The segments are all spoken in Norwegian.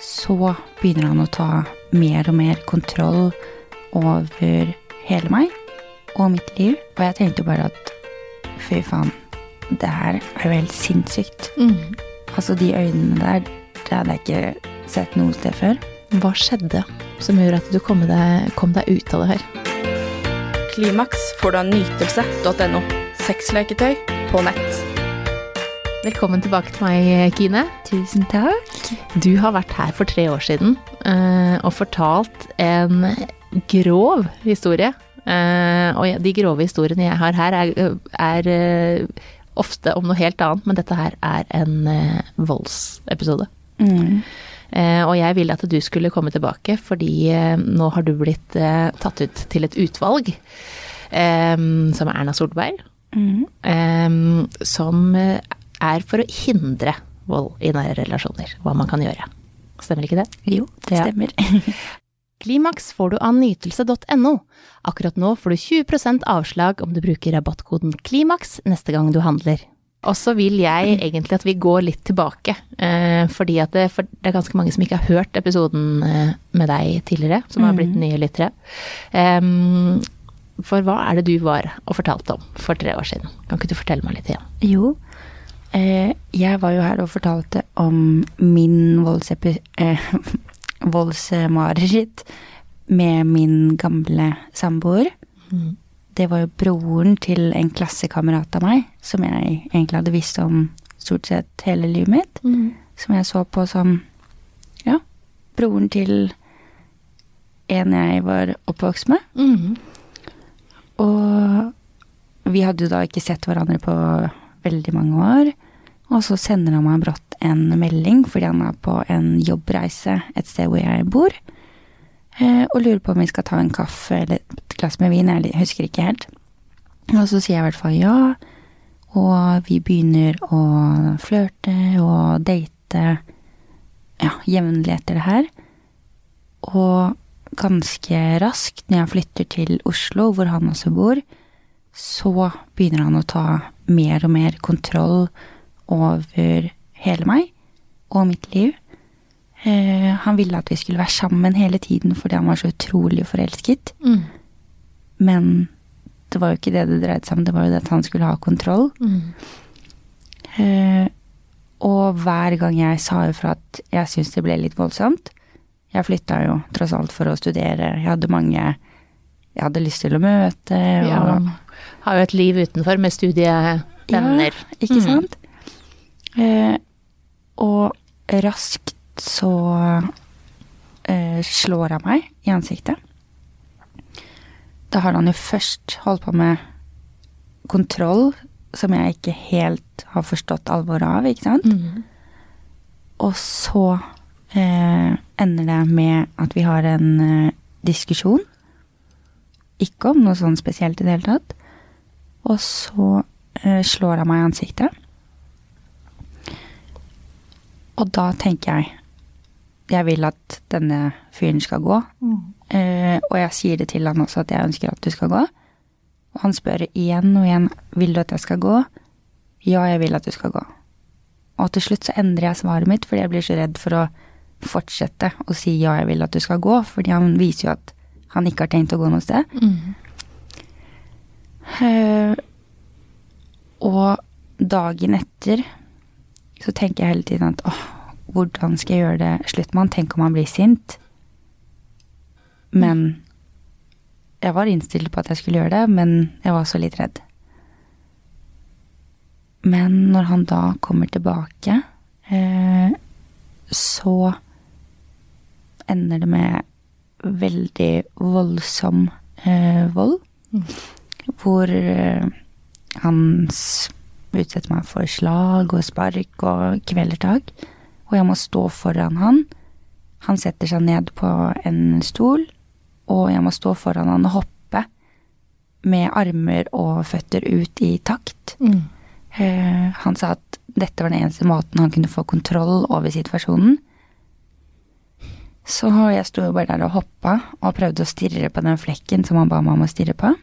så begynner han å ta mer og mer kontroll over hele meg og mitt liv. Og jeg tenkte bare at fy faen, det her er jo helt sinnssykt. Altså de øynene der, det hadde jeg ikke sett noe sted før. Hva skjedde som gjør at du kom deg ut av det her? Klimaks får du av nytelse.no. Sexleketøy på nett. Velkommen tilbake til meg, Kine. Tusen takk. Du har vært her for 3 år siden og fortalt en grov historie. Og de grove historiene jeg har her er ofte om noe helt annet, men dette her er en voldsepisode. Og jeg ville at du skulle komme tilbake, fordi nå har du blitt tatt ut til et utvalg som er Erna Solberg, som er for å hindre vold i nære relasjoner, hva man kan gjøre. Stemmer ikke det? Jo, det stemmer. Klimaks får du av nytelse.no. Akkurat nå får du 20% avslag om du bruker rabattkoden Klimaks neste gang du handler. Og så vil jeg egentlig at vi går litt tilbake, fordi at det er ganske mange som ikke har hørt episoden med deg tidligere, som har blitt nye lyttere. For hva er det du var og fortalte om for 3 år siden? Kan ikke du fortelle meg litt igjen? Jo, jeg var jo her og fortalte om min voldsmareritt med min gamle samboer. Det var jo broren til en klassekamerat av meg, som jeg egentlig hadde visst om stort sett hele livet mitt, som jeg så på som, ja, broren til en jeg var oppvokst med. Og vi hadde jo da ikke sett hverandre på veldig mange år, og så sender han meg brått en melding, fordi han er på en jobbreise et sted hvor jeg bor, og lurer på om vi skal ta en kaffe eller et glass med vin, jeg husker ikke helt. Og så sier jeg i hvert fall ja, og vi begynner å flørte og date, ja, jevnlig etter det her. Og ganske raskt, når jeg flytter til Oslo, hvor han også bor, så begynner han å ta mer og mer kontroll over hele meg og mitt liv. Han ville at vi skulle være sammen hele tiden fordi han var så utrolig forelsket. Men det var jo ikke det dreide seg om, det var jo det at han skulle ha kontroll. Og hver gang jeg sa jo for at jeg synes det ble litt voldsomt, jeg flyttet jo tross alt for å studere, jeg hadde mange jeg hadde lyst til å møte. Og har jo et liv utenfor med studievenner. Ja, ikke sant? Og raskt så slår han meg i ansiktet. Da har han jo først holdt på med kontroll, som jeg ikke helt har forstått alvoret av, ikke sant? Og så ender det med at vi har en diskusjon. Ikke om noe sånn spesielt i det hele tatt. Og så slår han meg i ansiktet. Og da tenker jeg vil at denne fyren skal gå. Og jeg sier det til han også at jeg ønsker at du skal gå. Og han spør igjen og igjen, vil du at jeg skal gå? Ja, jeg vil at du skal gå. Og til slutt så endrer jeg svaret mitt, fordi jeg blir så redd for å fortsette å si ja, jeg vil at du skal gå, fordi han viser jo at han ikke har tenkt å gå noe sted. Og dagen etter så tenker jeg hele tiden at hvordan skal jeg gjøre det slutt med han? Tenk om han blir sint. Men jeg var innstilt på at jeg skulle gjøre det, men jeg var så litt redd. Men når han da kommer tilbake, så ender det med veldig voldsom vold, hvor han utsetter meg for slag og spark og kvelertak, og jeg må stå foran han. Han setter seg ned på en stol, og jeg må stå foran han og hoppe med armer og føtter ut i takt. Han sa at dette var den eneste måten han kunne få kontroll over situasjonen. Så jeg stod jo bare der og hoppet og prøvde å stirre på den flekken som han ba meg om å stirre på.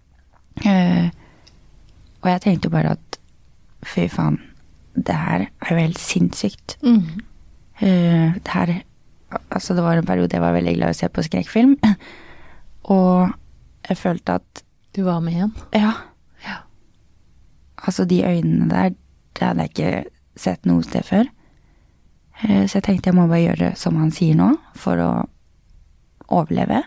Og jeg tenkte jo bare at fy faen, det her er jo helt sinnssykt. Det her altså det var en periode jeg var veldig glad i å se på skrekkfilm. Og jeg følte at Du var med igjen? Ja. Ja. Altså de øynene der, det hadde jeg ikke sett noe sted før. Så jeg tenkte jeg må bare gjøre som han sier nå, for å overleve.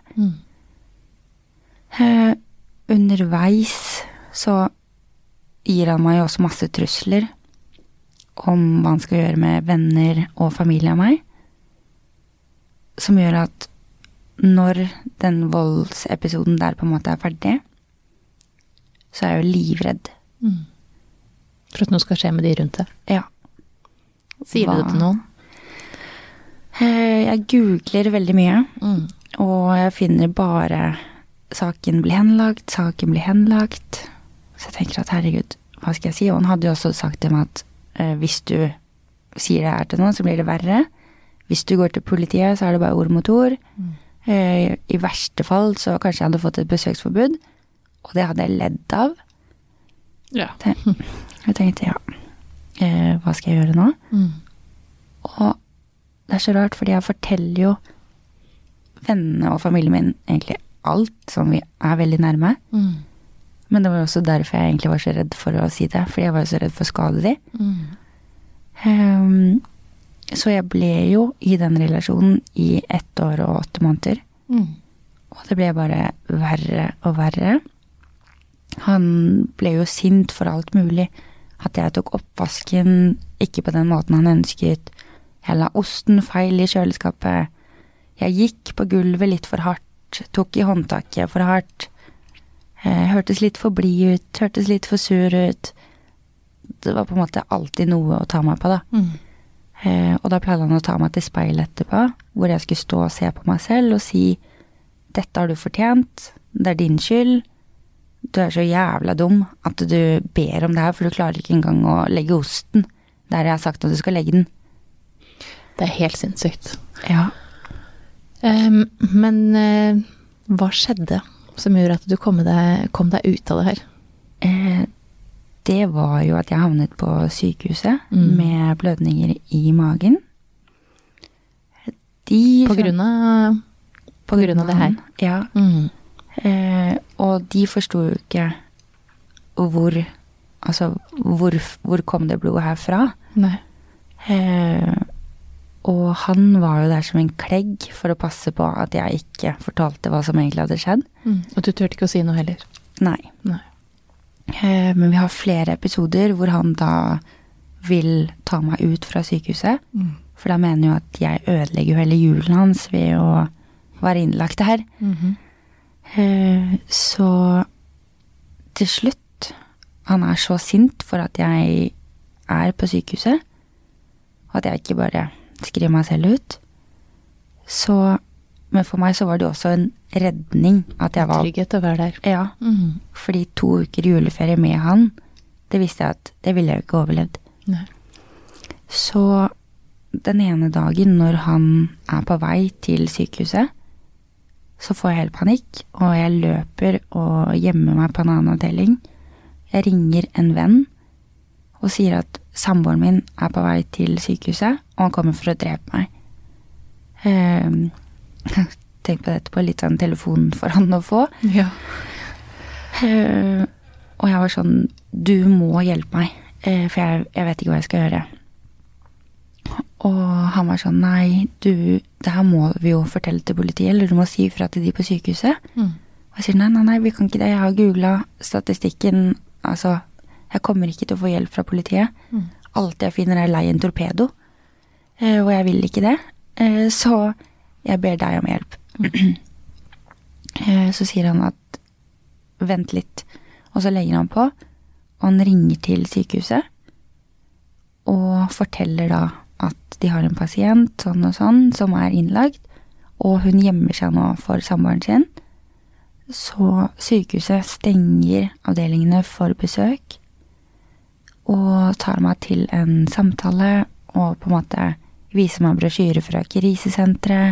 Underveis så gir han meg jo også masse trusler om hva han skal gjøre med venner og familie av meg, som gjør at når den voldsepisoden der på en måte er ferdig, så er jeg jo livredd. For at noe skal skje med de rundt deg? Ja. Sier du det til noen? Jeg googler veldig mye, og jeg finner bare saken blir henlagt. Så jeg tenker at herregud, hva skal jeg si? Og han hadde jo også sagt til meg at hvis du sier det her til noen, så blir det verre. Hvis du går til politiet, så er det bare ord mot ord. I verste fall så kanskje jeg hadde fått et besøksforbud, og det hadde jeg ledd av. Ja. Jeg tenkte, hva skal jeg gjøre nå? Og det er så rart, fordi jeg forteller jo vennene og familien min egentlig alt, som vi er veldig nærme. Men det var også derfor jeg egentlig var så redd for å si det, fordi jeg var så redd for å skade de. Så jeg ble jo i den relasjonen i 1 år og 8 måneder. Og det ble bare verre og verre. Han ble jo sint for alt mulig. At jeg tok oppvasken ikke på den måten han ønsket. Jeg la osten feil i kjøleskapet. Jeg gikk på gulvet litt for hardt. Tok i håndtaket for hardt. Hørtes litt for blid ut. Hørtes litt for sur ut. Det var på en måte alltid noe å ta meg på da. Og da pleide han å ta meg til speil etterpå, hvor jeg skulle stå og se på meg selv og si, dette har du fortjent, det er din skyld, du er så jævla dum at du ber om det her, for du klarer ikke engang å legge osten der jeg har sagt at du skal legge den. Det er helt sinnssykt. Ja. Men hva skjedde som gjorde at du kom deg ut av det her? Det var jo at jeg havnet på sykehuset med blødninger i magen. På grunn av det her? Ja. Og de forsto jo ikke hvor kom det blodet herfra. Nei. Og han var jo der som en klegg for å passe på at jeg ikke fortalte hva som egentlig hadde skjedd. Og du turte ikke å si noe heller? Nei. Men vi har flere episoder hvor han da vil ta meg ut fra sykehuset. For da mener jo at jeg ødelegger jo hele julen hans ved å være innlagt her. Så til slutt, han er så sint for at jeg er på sykehuset, og at jeg ikke bare skriver meg selv ut. Men for meg så var det også en redning at jeg var... Trygghet å være der. Ja, fordi 2 uker juleferie med han, det visste jeg at det ville jeg ikke overlevd. Nei. Så den ene dagen når han er på vei til sykehuset, så får jeg helt panikk, og jeg løper og gjemmer meg på en annen avdeling. Jeg ringer en venn og sier at samboeren min er på vei til sykehuset, og han kommer for å drepe meg. Tenk på dette på litt sånn telefon for han å få. Ja. Og jeg var sånn, du må hjelpe meg, for jeg vet ikke hva jeg skal gjøre. Og han var sånn, nei, det her må vi jo fortelle til politiet, eller du må si fra til de på sykehuset. Og jeg sier, nei, vi kan ikke det, jeg har googlet statistikken, altså, jeg kommer ikke til å få hjelp fra politiet. Alt jeg finner er lei en torpedo, og jeg vil ikke det. Så jeg ber deg om hjelp. Så sier han at vent litt, og så legger han på, og han ringer til sykehuset, og forteller da at de har en pasient, sånn og sånn, som er innlagt, og hun gjemmer seg nå for samboeren sin. Så sykehuset stenger avdelingene for besøk, og tar meg til en samtale, og på en måte viser meg brosjyre fra krisesenteret.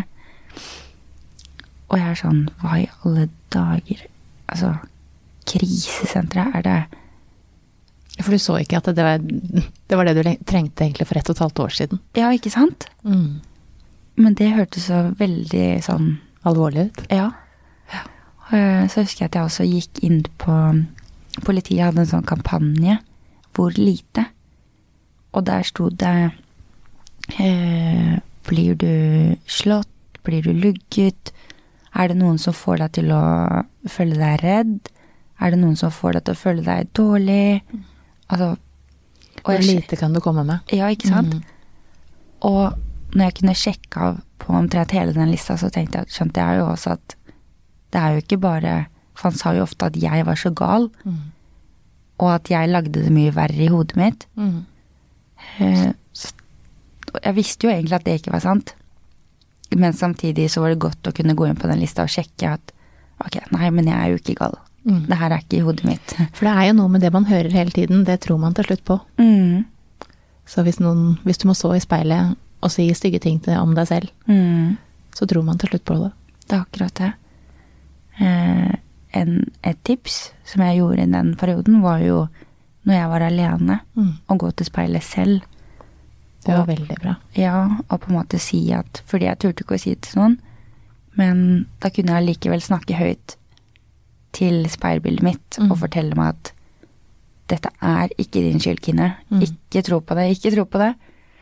Og jeg er sånn, hva i alle dager? Altså, krisesenteret, er det... For du så ikke at det var det du trengte egentlig for 1,5 år siden? Ja, ikke sant? Men det hørtes så veldig sånn... Alvorlig ut? Ja. Så husker jeg at jeg også gikk inn på... Politiet hadde en sånn kampanje, hvor lite? Og der stod det... blir du slått? Blir du lugget? Er det noen som får deg til å føle deg redd? Er det noen som får deg til å føle deg dårlig? Altså... Hvor lite kan du komme med? Ja, ikke sant? Og når jeg kunne sjekke av på omtrent hele den lista, så skjønte jeg jo også at det er jo ikke bare, for han sa jo ofte at jeg var så gal, og at jeg lagde det mye verre i hodet mitt. Jeg visste jo egentlig at det ikke var sant, men samtidig så var det godt å kunne gå inn på den lista og sjekke at, ok, nei, men jeg er jo ikke gal. Det her er ikke i hodet mitt. For det er jo noe med det man hører hele tiden, det tror man til slutt på. Så hvis du må så i speilet og si stygge ting om deg selv, så tror man til slutt på det. Det er akkurat det. Et tips som jeg gjorde i den perioden var jo når jeg var alene, å gå til speilet selv. Det var veldig bra. Ja, og på en måte si at, fordi jeg turte ikke å si det til noen, men da kunne jeg likevel snakke høyt til speilbildet mitt og fortelle meg at dette er ikke din skyld, Kine. Ikke tro på det, ikke tro på det.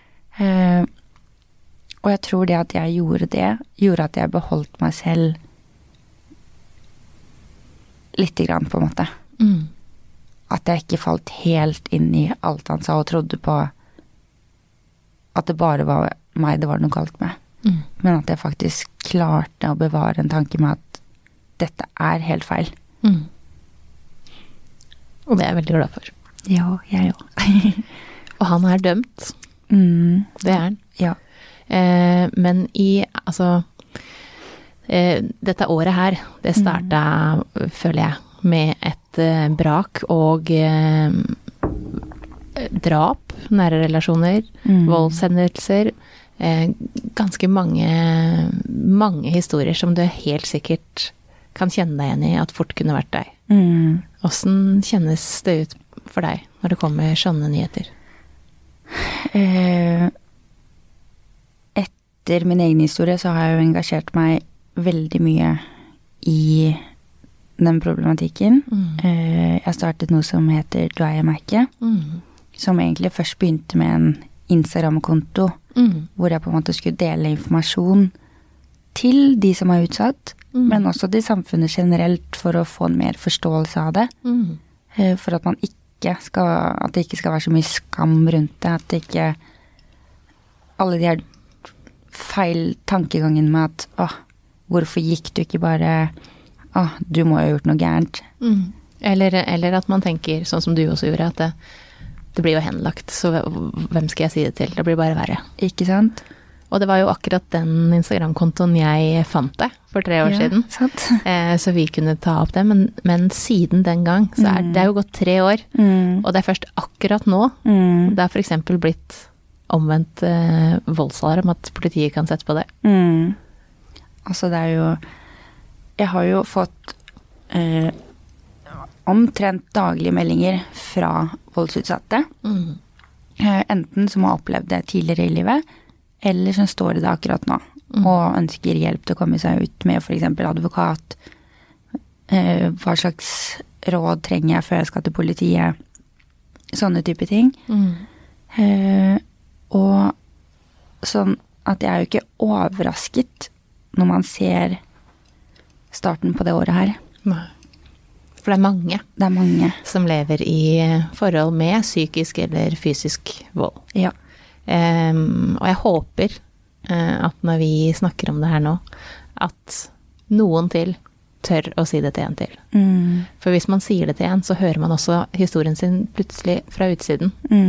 Og jeg tror det at jeg gjorde det, gjorde at jeg beholdt meg selv lite grann, på en måte. At jeg ikke falt helt inn i alt han sa og trodde på at det bare var meg det var noe galt med. Men at jeg faktisk klarte å bevare en tanke med at dette er helt feil. Og det er jeg veldig glad for. Ja, jeg òg. Og han er dømt. Det er han. Ja. Men dette året her, det startet, føler jeg, med et brak og drap, nære relasjoner, voldshendelser, ganske mange historier som du helt sikkert kan kjenne deg igjen i at fort kunne vært deg. Hvordan kjennes det ut for deg når det kommer sånne nyheter? Etter min egen historie så har jeg jo engasjert meg veldig mye i den problematikken. Jeg startet noe som heter Du er jeg merke, som egentlig først begynte med en Instagram-konto, hvor jeg på en måte skulle dele informasjon til de som er utsatt, men også til samfunnet generelt for å få en mer forståelse av det. For at man at det ikke skal være så mye skam rundt det, at det ikke alle de her feil tankegangen med at hvorfor gikk du ikke bare du må ha gjort noe gærent. Eller at man tenker, sånn som du også gjorde, at det blir jo henlagt, så hvem skal jeg si det til? Det blir bare verre. Ikke sant? Og det var jo akkurat den Instagram-kontoen jeg fant det for 3 år siden. Sant. Så vi kunne ta opp det, men siden den gang, så det er jo gått 3 år, og det er først akkurat nå, det har for eksempel blitt omvendt voldsalarm at politiet kan sette på det. Altså det er jo, jeg har jo fått omtrent daglige meldinger fra voldsutsatte, enten som har opplevd det tidligere i livet, eller som står i det akkurat nå, og ønsker hjelp til å komme seg ut med for eksempel advokat. Hva slags råd trenger jeg før jeg skal til politiet? Sånne type ting. Og sånn at jeg er jo ikke overrasket når man ser starten på det året her. Nei. For det er mange som lever i forhold med psykisk eller fysisk vold. Ja. Og jeg håper at når vi snakker om det her nå, at noen til tør å si det til en til. For hvis man sier det til en, så hører man også historien sin plutselig fra utsiden.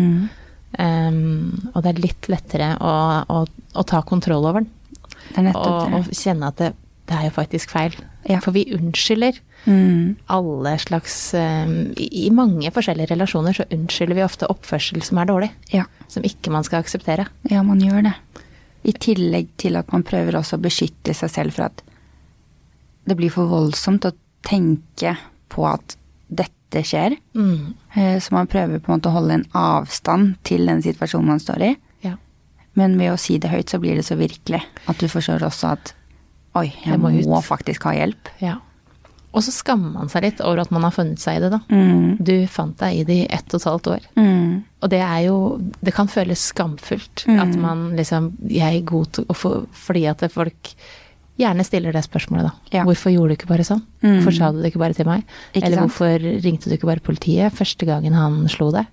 Og det er litt lettere å ta kontroll over den. Det er nettopp det. Og kjenne at det er jo faktisk feil. Ja. For vi unnskylder alle slags i mange forskjellige relasjoner så unnskylder vi ofte oppførsel som er dårlig. Ja. Som ikke man skal akseptere. Ja, man gjør det. I tillegg til at man prøver også å beskytte seg selv for at det blir for voldsomt å tenke på at dette skjer. Så man prøver på en måte å holde en avstand til den situasjonen man står i. Ja. Men ved å si det høyt, så blir det så virkelig at du forstår også at oi, jeg må faktisk ha hjelp. Ja. Og så skammer man seg litt over at man har funnet seg i det, da. Du fant deg i det i 1,5 år. Og det er jo, det kan føles skamfullt at man liksom, jeg er god til å få, fordi at folk gjerne stiller det spørsmålet da. Ja. Hvorfor gjorde du ikke bare sånn? Hvorfor sa du det ikke bare til meg? Ikke Eller sant? Hvorfor ringte du ikke bare politiet første gangen han slo deg?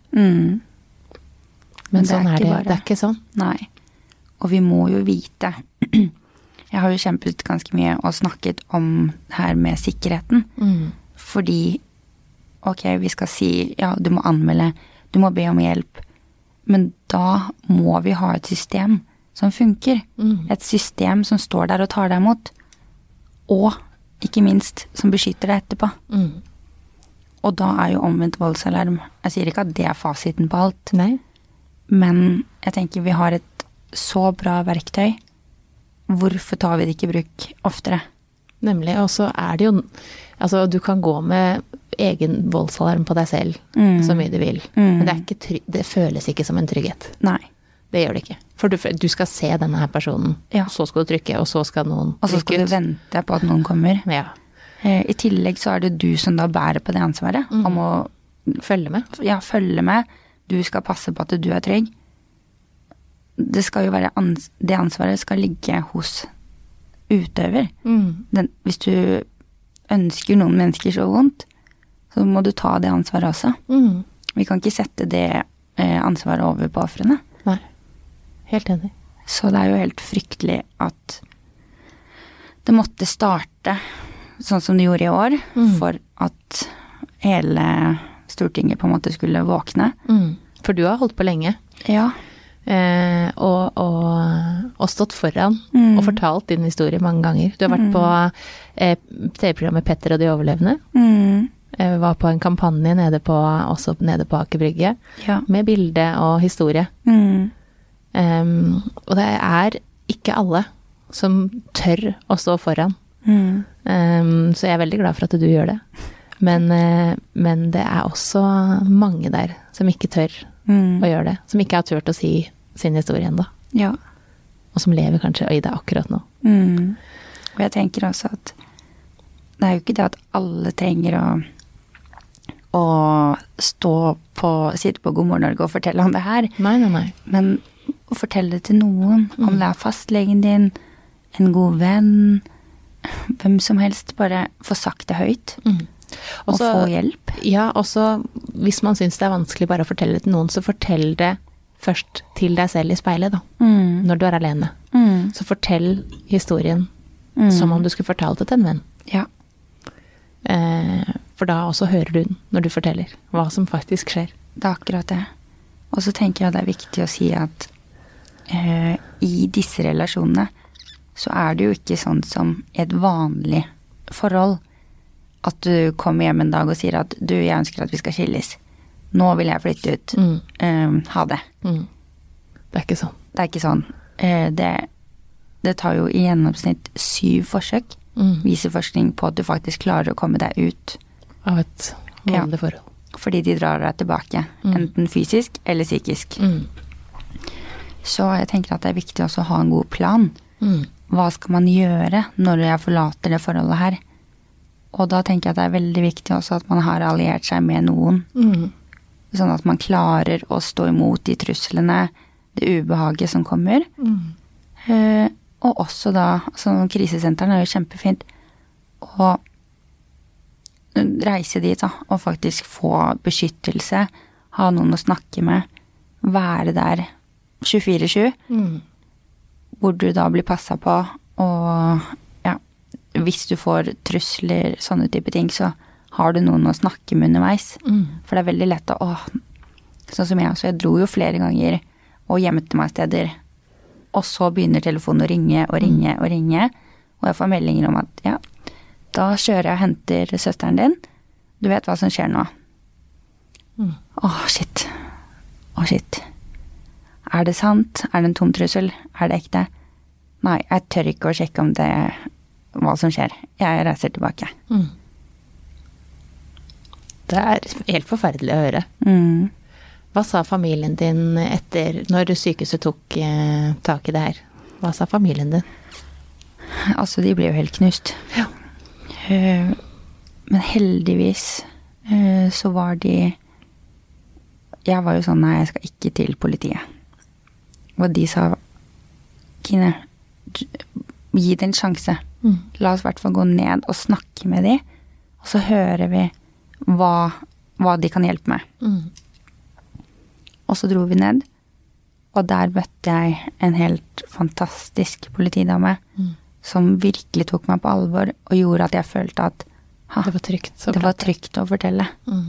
Men sånn er det. Det er ikke sånn. Nei. Og vi må jo vite. Jeg har jo kjempet ganske mye og snakket om her med sikkerheten. Fordi, ok, vi skal si, ja, du må anmelde, du må be om hjelp. Men da må vi ha et system som funker. Et system som står der og tar deg imot. Og, ikke minst, som beskytter deg etterpå. Og da er jo omvendt voldsalarm. Jeg sier ikke at det er fasiten på alt. Nei. Men jeg tenker vi har et så bra verktøy. Hvorfor tar vi det ikke i bruk oftere? Nemlig, og så er det jo, altså du kan gå med egen voldsalarm på deg selv, så mye du vil. Men det er ikke det føles ikke som en trygghet. Nei. Det gjør det ikke. For du skal se denne her personen, så skal du trykke, og så skal noen trykke ut. Og så skal du vente på at noen kommer. Ja. I tillegg så er det du som da bærer på det ansvaret, om å følge med. Ja, følge med. Du skal passe på at du er trygg. Det skal jo være, det ansvaret skal ligge hos utøver. Hvis du ønsker noen mennesker så vondt, så må du ta det ansvaret også. Vi kan ikke sette det ansvaret over på offrene. Nei, helt enig. Så det er jo helt fryktelig at det måtte starte sånn som det gjorde i år, for at hele Stortinget på en måte skulle våkne. For du har holdt på lenge. Ja. Og stått foran og fortalt din historie mange ganger. Du har vært på TV-programmet Petter og de overlevende. Var på en kampanje også nede på Aker Brygge, med bilde og historie. Og det er ikke alle som tør å stå foran. Så jeg er veldig glad for at du gjør det. Men det er også mange der som ikke tør å gjøre det. Som ikke har turt å si sin historie enda. Ja. Og som lever kanskje i det akkurat nå. Og jeg tenker også at det er jo ikke det at alle trenger å sitte på God morgen Norge og fortelle om det her. Nei. Men å fortelle det til noen, om det er fastlegen din, en god venn, hvem som helst, bare få sagt det høyt. Og få hjelp. Ja, også hvis man synes det er vanskelig bare å fortelle det til noen, så fortell det først til deg selv i speilet da, når du er alene. Så fortell historien som om du skulle fortalt det til en venn. Ja. For da også hører du den når du forteller hva som faktisk skjer. Det er akkurat det. Og så tenker jeg det er viktig å si at i disse relasjonene så er det jo ikke sånn som et vanlig forhold at du kommer hjem en dag og sier at du, jeg ønsker at vi skal skilles. Nå vil jeg flytte ut. Ha det. Det er ikke sånn. Det er ikke sånn. Det tar jo i gjennomsnitt 7 forsøk. Viser forskning på at du faktisk klarer å komme deg ut. Av et vanlig forhold. Fordi de drar deg tilbake. Enten fysisk eller psykisk. Så jeg tenker at det er viktig også å ha en god plan. Hva skal man gjøre når jeg forlater det forholdet her? Og da tenker jeg at det er veldig viktig også at man har alliert seg med noen. Sånn at man klarer å stå imot de truslene, det ubehaget som kommer. Og også da, sånn krisesenteren er jo kjempefint å reise dit da, og faktisk få beskyttelse, ha noen å snakke med, være der 24/7, hvor du da blir passet på, og hvis du får trusler, sånne type ting, så har du noen å snakke med underveis. For det er veldig lett sånn som jeg, så jeg dro jo flere ganger og gjemte meg steder. Og så begynner telefonen å ringe og ringe og ringe, og jeg får meldinger om at da kjører jeg og henter søsteren din. Du vet hva som skjer nå. Shit. Er det sant? Er det en tom trussel? Er det ekte? Nei, jeg tør ikke å sjekke om det hva som skjer. Jeg reiser tilbake. Det er helt forferdelig å høre. Hva sa familien din når sykehuset tok tak i det her? Hva sa familien din? Altså, de ble jo helt knust. Ja. Men heldigvis så var de... Jeg var jo sånn, nei, jeg skal ikke til politiet. Og de sa, Kine, gi det en sjanse. La oss i hvert fall gå ned og snakke med de, og så hører vi hva de kan hjelpe med. Og så dro vi ned, og der møtte jeg en helt fantastisk politidame, som virkelig tok meg på alvor, og gjorde at jeg følte at det var trygt. Det var trygt å fortelle.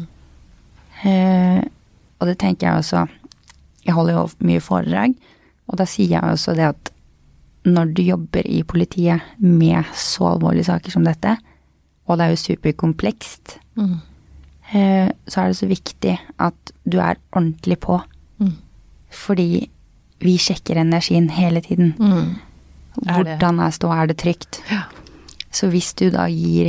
Og det tenker jeg også, jeg holder jo mye foredrag, og da sier jeg også det at når du jobber i politiet med så alvorlige saker som dette, og det er jo superkomplekst, så er det så viktig at du er ordentlig på. Fordi vi sjekker energien hele tiden. Hvordan er det trygt? Ja. Så hvis du da gir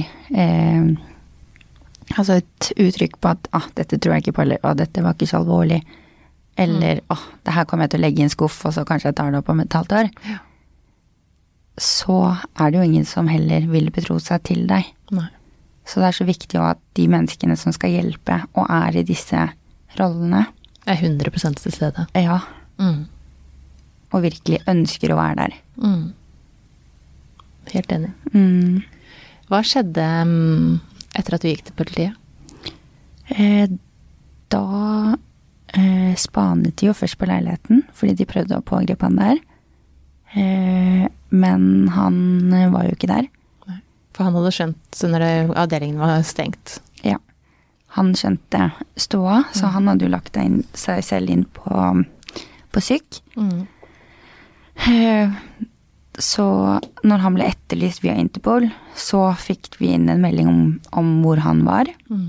altså et uttrykk på at dette tror jeg ikke på, eller dette var ikke så alvorlig, eller det her kommer jeg til å legge i en skuff, og så kanskje jeg tar det opp om et halvt år, så er det jo ingen som heller vil betro seg til deg. Nei. Så det er så viktig at de menneskene som skal hjelpe, og er i disse rollene, er 100% til stede. Ja. Og virkelig ønsker å være der. Helt enig. Hva skjedde etter at du gikk til politiet? Da spanet de jo først på leiligheten, fordi de prøvde å pågripe han der. Men han var jo ikke der. Nei. For han hadde skjønt når avdelingen var stengt. Ja. Han skjønte ståa, så han hadde jo lagt seg selv inn på syk. Så når han ble etterlyst via Interpol, så fikk vi inn en melding om hvor han var.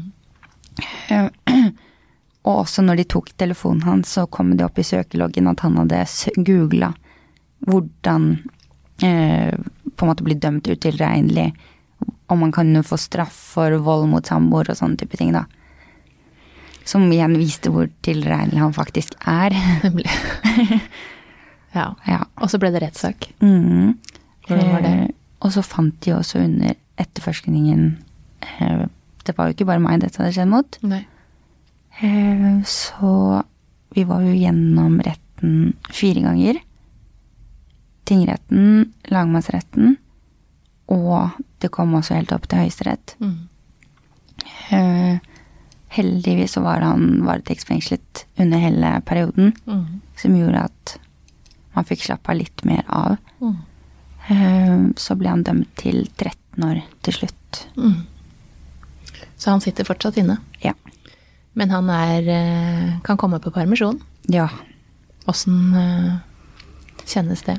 Og også når de tok telefonen hans, så kom det opp i søkeloggen at han hadde googlet hvordan på en måte bli dømt utilregnelig, om man kan få straff for vold mot samboer og sånne type ting da. Som igjen viste hvor tilregnelig han faktisk er. Nemlig. Ja. Og så ble det rettssak. Hvordan var det? Og så fant de også under etterforskningen, det var jo ikke bare meg dette hadde skjedd mot. Nei. Så vi var jo gjennom retten 4 ganger. Tingretten, lagmannsretten, og det kom også helt opp til Høyesterett. Heldigvis så var han varetektsfengslet under hele perioden, som gjorde at man fikk slappe litt mer av. Så ble han dømt til 13 år til slutt. Så han sitter fortsatt inne? Ja. Men han kan komme på permisjon? Ja. Hvordan kjennes det?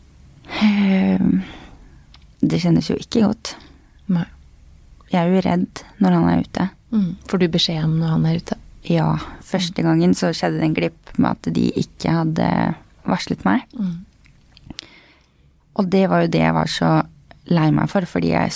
Det kjennes jo ikke godt. Nei. Jeg er jo redd når han er ute. Får du beskjed om når han er ute? Ja, første gangen så skjedde det en glipp med at de ikke hadde varslet meg. Og det var jo det jeg var så lei meg for, fordi jeg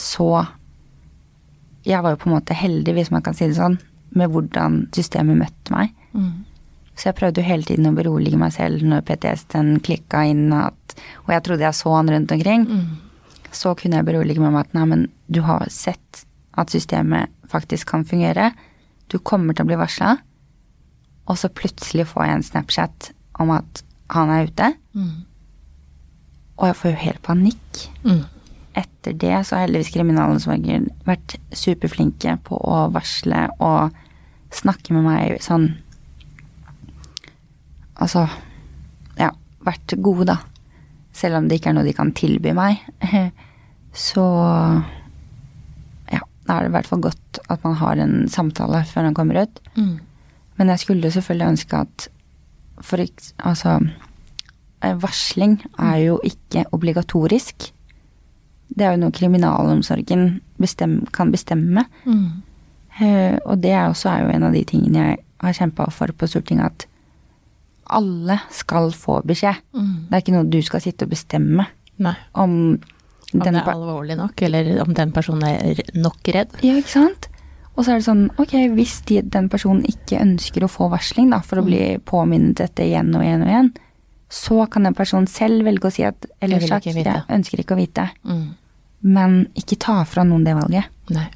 var jo på en måte heldig, hvis man kan si det sånn, med hvordan systemet møtte meg. Så jeg prøvde jo hele tiden å berolige meg selv når PTSD-en klikket inn, og jeg trodde jeg så han rundt omkring. Så kunne jeg berolige meg med at nei, men du har sett at systemet faktisk kan fungere. Du kommer til å bli varslet, og så plutselig får jeg en Snapchat om at han er ute. Og jeg får jo helt panikk. Etter det så har heldigvis kriminalomsorgen vært superflinke på å varsle og snakke med meg sånn, altså, ja, vært gode da. Selv om det ikke er noe de kan tilby meg. Så, ja, da er det i hvert fall godt at man har en samtale før han kommer ut. Men jeg skulle selvfølgelig ønske at varsling er jo ikke obligatorisk. Det er jo noe kriminalomsorgen kan bestemme. Og det er jo en av de tingene jeg har kjempet for på Stortinget, at alle skal få beskjed. Det er ikke noe du skal sitte og bestemme. Nei. Om det er alvorlig nok, eller om den personen er nok redd. Ja, ikke sant? Og så er det sånn, ok, hvis den personen ikke ønsker å få varsling da, for å bli påminnet dette igjen og igjen og igjen, så kan den personen selv velge å si at, eller sagt, jeg ønsker ikke å vite. Men ikke ta fra noen det valget. Nei.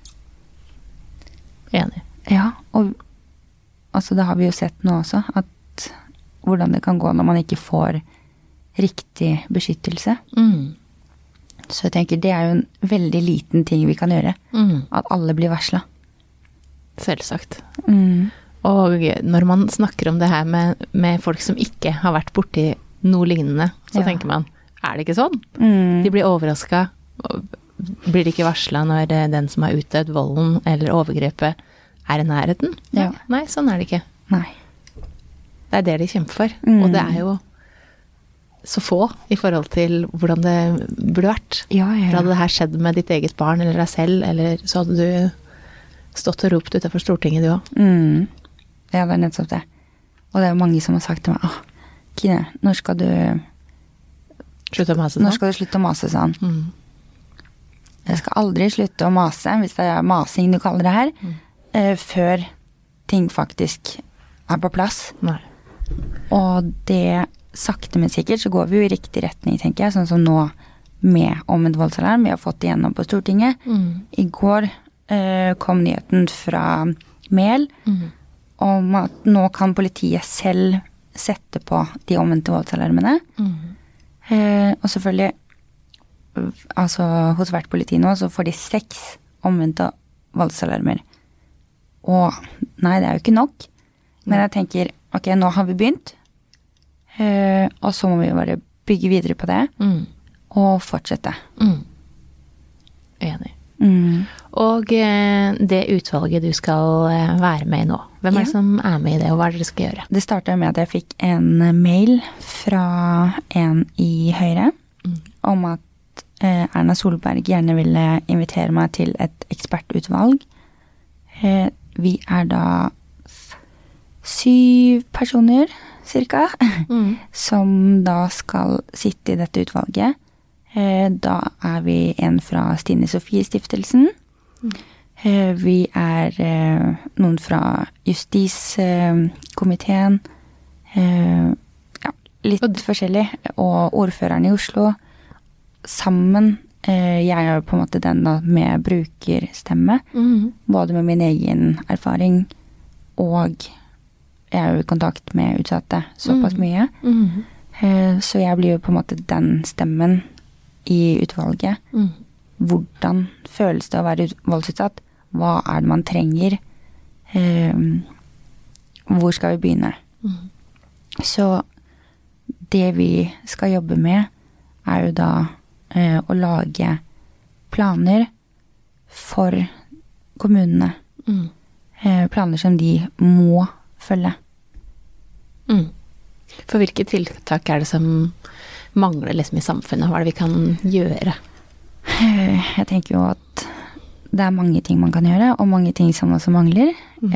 Enig. Ja, og altså det har vi jo sett nå også, at hvordan det kan gå når man ikke får riktig beskyttelse. Så jeg tenker, det er jo en veldig liten ting vi kan gjøre. At alle blir varslet. Selvsagt. Og når man snakker om det her med folk som ikke har vært borti noe lignende, så tenker man, er det ikke sånn? De blir overrasket. Blir de ikke varslet når den som har utøvd volden eller overgrepet er i nærheten? Ja. Nei, sånn er det ikke. Nei. Det er det de kjemper for. Og det er jo så få i forhold til hvordan det burde vært. Ja. Hadde det her skjedd med ditt eget barn eller deg selv, eller så hadde du stått og ropt utenfor Stortinget, du også. Ja, det er nettopp det. Og det er jo mange som har sagt til meg, Kine, når skal du slutte å mase sånn? Når skal du slutte å mase sånn? Jeg skal aldri slutte å mase, hvis det er masing du kaller det her, før ting faktisk er på plass. Nei. Og det, sakte men sikkert, så går vi jo i riktig retning, tenker jeg, sånn som nå med omvendt voldsalarm. Vi har fått det gjennom på Stortinget. I går kom nyheten fra Mel om at nå kan politiet selv sette på de omvendte voldsalarmene. Og selvfølgelig, altså hos hvert politi nå, så får de 6 omvendte voldsalarmer. Og nei, det er jo ikke nok. Men jeg tenker, ok, nå har vi begynt. Og så må vi bare bygge videre på det. Og fortsette. Enig. Og det utvalget du skal være med i nå, hvem er det som er med i det, og hva er det dere skal gjøre? Det startet med at jeg fikk en mail fra en i Høyre om at Erna Solberg gjerne ville invitere meg til et ekspertutvalg. Vi er da 7 personer, cirka, som da skal sitte i dette utvalget. Da er vi en fra Stine Sofie Stiftelsen. Vi er noen fra Justiskomiteen. Ja, litt forskjellig. Og ordføreren i Oslo. Sammen. Jeg er jo på en måte den da med brukerstemme. Både med min egen erfaring og jeg er jo i kontakt med utsatte såpass mye. Så jeg blir jo på en måte den stemmen i utvalget. Hvordan føles det å være voldsutsatt? Hva er det man trenger? Hvor skal vi begynne? Så det vi skal jobbe med er jo da å lage planer for kommunene. Planer som de må følge. For hvilke tiltak er det som mangler liksom i samfunnet? Hva er det vi kan gjøre? Jeg tenker jo at det er mange ting man kan gjøre, og mange ting som også mangler.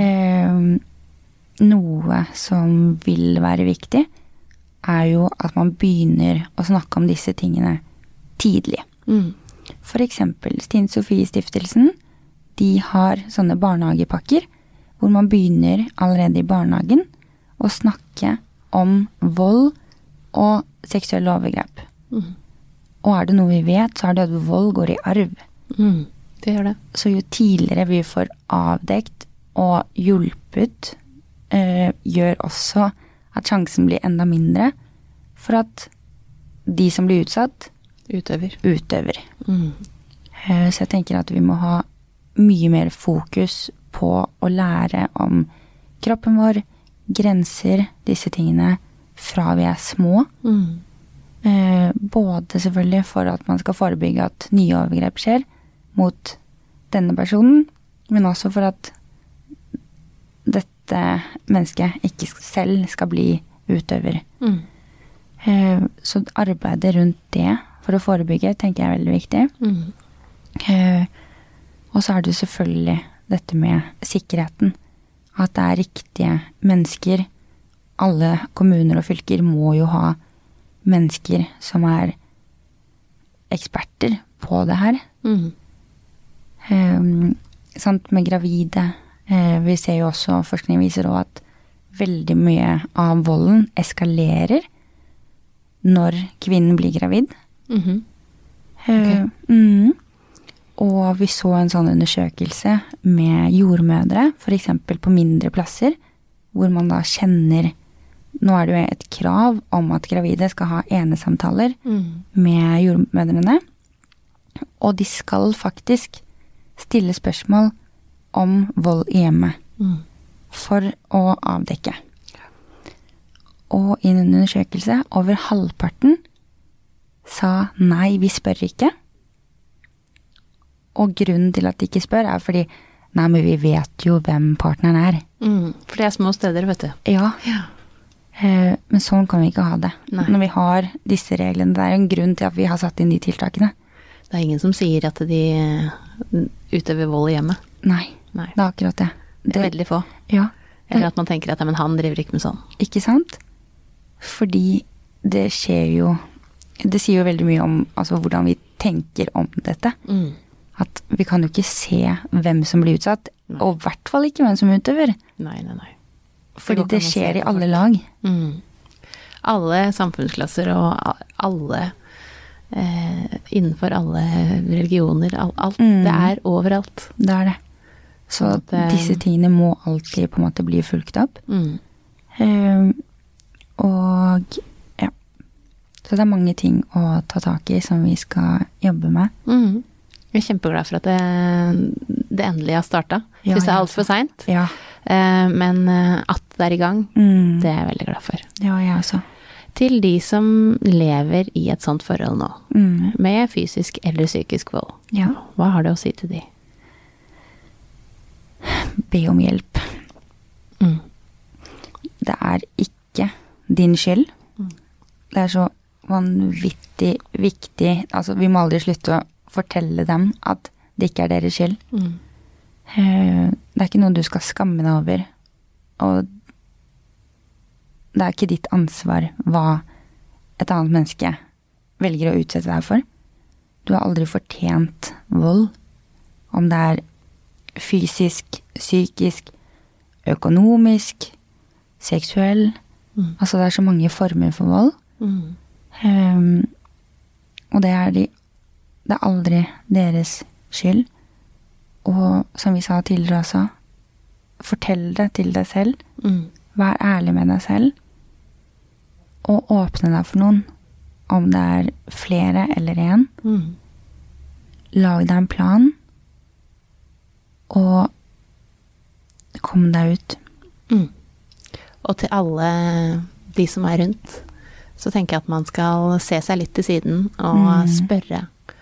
Noe som vil være viktig, er jo at man begynner å snakke om disse tingene tidlig. For eksempel Stine Sofie Stiftelsen, de har sånne barnehagepakker, hvor man begynner allerede i barnehagen å snakke om vold og seksuelle overgrep. Og er det noe vi vet, så er det at vold går i arv. Det gjør det. Så jo tidligere vi får avdekt og hjulpet, gjør også at sjansen blir enda mindre for at de som blir utsatt, utøver. Så jeg tenker at vi må ha mye mer fokus på å lære om kroppen vår, grenser, disse tingene, fra vi er små. Både selvfølgelig for at man skal forebygge at nye overgrep skjer mot denne personen, men også for at dette mennesket ikke selv skal bli utøver. Så arbeidet rundt det for å forebygge tenker jeg er veldig viktig. Og så er det selvfølgelig dette med sikkerheten. At det er riktige mennesker. Alle kommuner og fylker må jo ha mennesker som er eksperter på det her. sant, med gravide. Vi ser jo også, forskning viser også at veldig mye av volden eskalerer når kvinnen blir gravid. Og vi så en sånn undersøkelse med jordmødre, for eksempel på mindre plasser, hvor man da kjenner, nå er det jo et krav om at gravide skal ha enesamtaler med jordmødrene, og de skal faktisk stille spørsmål om vold i hjemmet for å avdekke. Og i en undersøkelse, over halvparten sa nei, vi spør ikke. Og grunnen til at de ikke spør er fordi, nei, men vi vet jo hvem partneren er. For det er små steder, vet du. Ja. Men sånn kan vi ikke ha det. Nei. Når vi har disse reglene, det er en grunn til at vi har satt inn de tiltakene. Det er ingen som sier at de utøver vold i hjemmet. Nei, det er akkurat det. Det er veldig få. Ja. Eller at man tenker at men han driver ikke med sånn. Ikke sant? Fordi det skjer jo, det sier jo veldig mye om altså, hvordan vi tenker om dette. At vi kan jo ikke se hvem som blir utsatt, og i hvert fall ikke hvem som utøver. Nei. Fordi det skjer i alle lag. Alle samfunnsklasser og alle innenfor alle religioner, alt, det er overalt. Det er det. Så disse tingene må alltid på en måte bli fulgt opp. Og ja, så det er mange ting å ta tak i som vi skal jobbe med. Jeg er kjempeglad for at det endelig har startet. Synes det er alt for sent. Ja. Men at det er i gang, det er jeg veldig glad for. Ja, jeg også. Til de som lever i et sånt forhold nå, med fysisk eller psykisk vold. Ja. Hva har du å si til de? Be om hjelp. Det er ikke din skyld. Det er så vanvittig viktig. Altså, vi må aldri slutte å fortelle dem at det ikke er deres skyld. Det er ikke noe du skal skamme deg over. Og det er ikke ditt ansvar hva et annet menneske velger å utsette deg for. Du har aldri fortjent vold. Om det er fysisk, psykisk, økonomisk, seksuell. Altså det er så mange former for vold. Og det er aldri deres skyld. Og som vi sa tidligere også, fortell det til deg selv. Vær ærlig med deg selv. Og åpne deg for noen. Om det er flere eller en. Lag deg en plan. Og kom deg ut. Og til alle de som er rundt, så tenker jeg at man skal se seg litt til siden og spørre.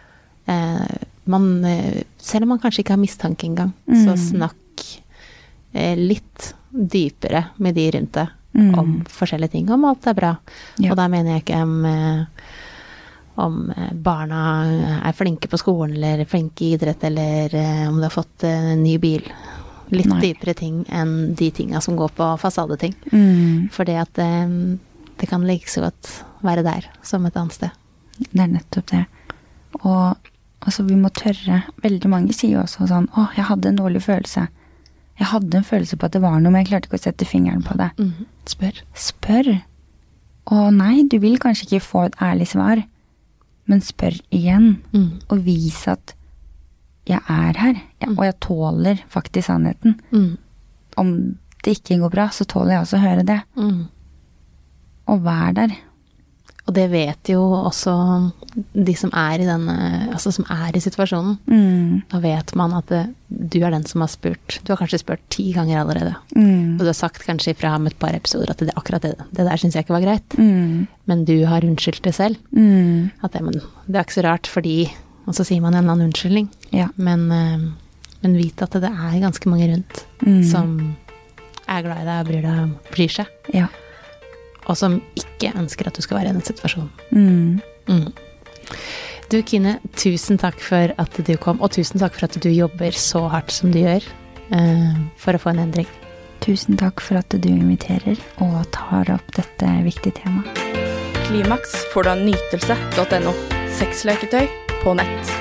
Selv om man kanskje ikke har mistanke engang, så snakk litt dypere med de rundt deg om forskjellige ting, om alt er bra. Ja. Og da mener jeg ikke om barna er flinke på skolen, eller flinke i idrett, eller om du har fått en ny bil. Litt dypere ting enn de tingene som går på fasadeting. For det at det kan like så godt være der som et annet sted. Det er nettopp det. Og altså, vi må tørre. Veldig mange sier også sånn, jeg hadde en dårlig følelse. Jeg hadde en følelse på at det var noe, men jeg klarte ikke å sette fingeren på det. Spør. Og nei, du vil kanskje ikke få et ærlig svar, men spør igjen. Og vis at jeg er her, og jeg tåler faktisk sannheten. Om det ikke går bra, så tåler jeg også å høre det. Og vær der. Og det vet jo også de som er i denne, altså som er i situasjonen. Da vet man at du er den som har spurt. Du har kanskje spurt 10 ganger allerede. Og du har sagt kanskje fra om et par episoder at det akkurat det der synes jeg ikke var greit. Men du har unnskyldt det selv. At det er ikke så rart fordi, og så sier man en eller annen unnskyldning. Ja. Men vit at det er ganske mange rundt som er glad i deg og bryr seg. Ja. Og som ikke ønsker at du skal være i den situasjonen. Du, Kine, tusen takk for at du kom, og tusen takk for at du jobber så hardt som du gjør for å få en endring. Tusen takk for at du inviterer og tar opp dette viktige temaet. Klimaks får du av nytelse.no. Sexleketøy på nett.